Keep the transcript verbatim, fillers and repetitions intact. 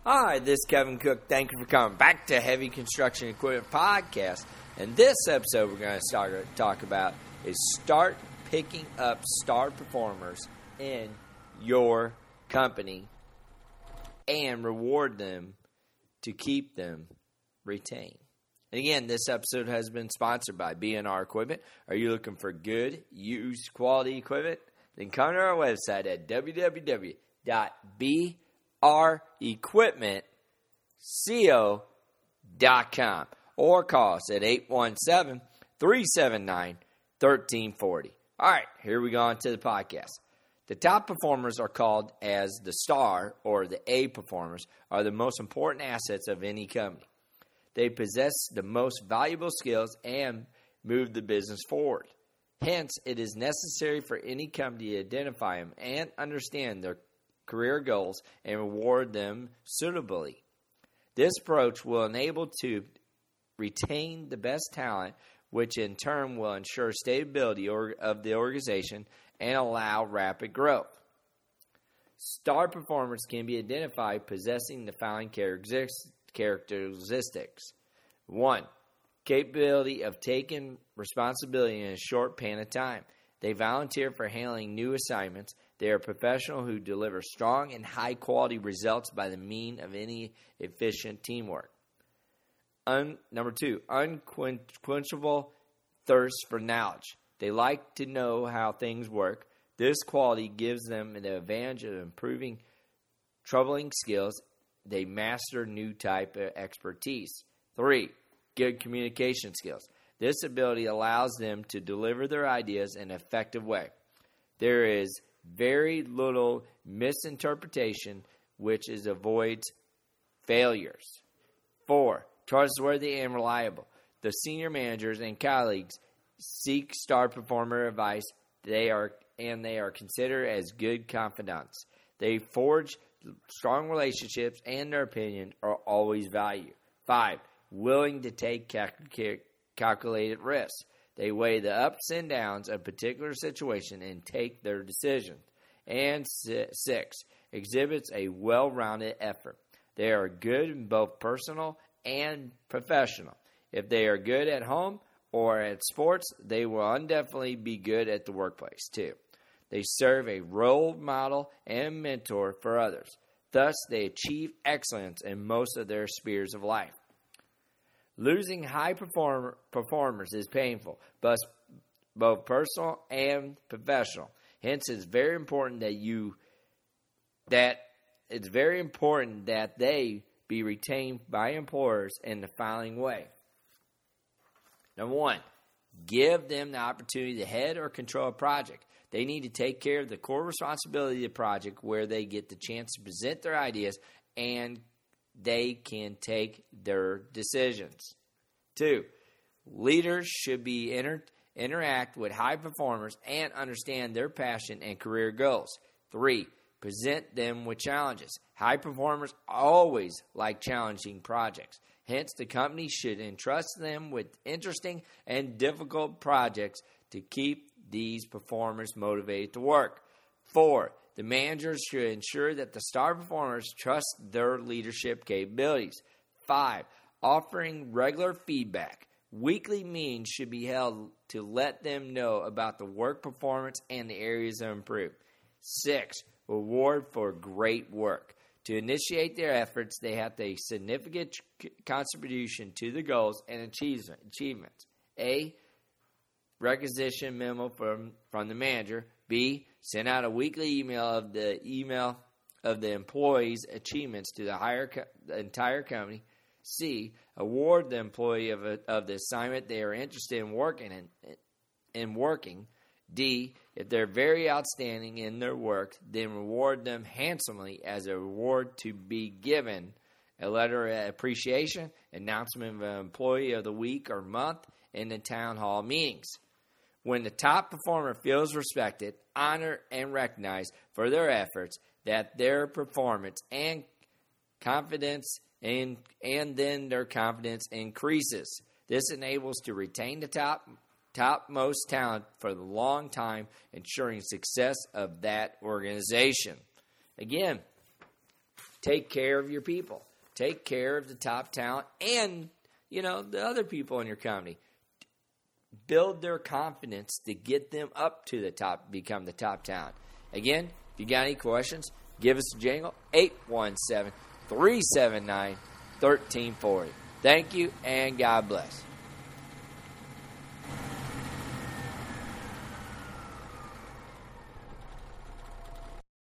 Hi, this is Kevin Cook. Thank you for coming back to Heavy Construction Equipment Podcast. And this episode we're going to start talk about is start picking up star performers in your company and reward them to keep them retained. And again, this episode has been sponsored by B and R Equipment. Are you looking for good, used, quality equipment? Then come to our website at w w w dot b r equipment co dot com or call us at eight one seven, three seven nine, one three four zero. All right, here we go on to the podcast. The top performers are called as the star or the A performers are the most important assets of any company. They possess the most valuable skills and move the business forward. Hence, it is necessary for any company to identify them and understand their career goals and reward them suitably. This approach will enable to retain the best talent, which in turn will ensure stability of the organization and allow rapid growth. Star performers can be identified possessing the following characteristics. One, capability of taking responsibility in a short span of time. They volunteer for handling new assignments. They are professionals who deliver strong and high-quality results by the means of any efficient teamwork. Un, number two, unquenchable thirst for knowledge. They like to know how things work. This quality gives them the advantage of improving troubling skills. They master new type of expertise. Three, good communication skills. This ability allows them to deliver their ideas in an effective way. There is very little misinterpretation, which is avoids failures. Four, trustworthy and reliable. The senior managers and colleagues seek star performer advice. They are and they are considered as good confidants. They forge strong relationships, and their opinion are always valued. Five, willing to take calculated calculated risks. They weigh the ups and downs of a particular situation and take their decisions. And six, exhibits a well-rounded effort. They are good in both personal and professional. If they are good at home or at sports, they will undoubtedly be good at the workplace too. They serve a role model and mentor for others. Thus, they achieve excellence in most of their spheres of life. Losing high performer, performers is painful, but both personal and professional. Hence, it's very important that you that it's very important that they be retained by employers in the following way. Number one, give them the opportunity to head or control a project. They need to take care of the core responsibility of the project, where they get the chance to present their ideas and they can take their decisions. Two, leaders should be inter- interact with high performers and understand their passion and career goals. Three, present them with challenges. High performers always like challenging projects. Hence, the company should entrust them with interesting and difficult projects to keep these performers motivated to work. Four, the managers should ensure that the star performers trust their leadership capabilities. Five, offering regular feedback. Weekly meetings should be held to let them know about the work performance and the areas to improve. Six, reward for great work. To initiate their efforts, they have a significant contribution to the goals and achievements. A, requisition memo from, from the manager. B, send out a weekly email of the email of the employee's achievements to the, higher co- the entire company. C, award the employee of, a, of the assignment they are interested in working in, in working. D, if they're very outstanding in their work, then reward them handsomely as a reward to be given. A letter of appreciation, announcement of an employee of the week or month in the town hall meetings. When the top performer feels respected, honored, and recognized for their efforts, that their performance and confidence and, and then their confidence increases. This enables to retain the top topmost talent for the long time, ensuring success of that organization. Again, take care of your people. Take care of the top talent and, you know, the other people in your company. Build their confidence to get them up to the top, become the top talent. Again, if you got any questions, give us a jingle, eight one seven, three seven nine, one three four zero. Thank you, and God bless.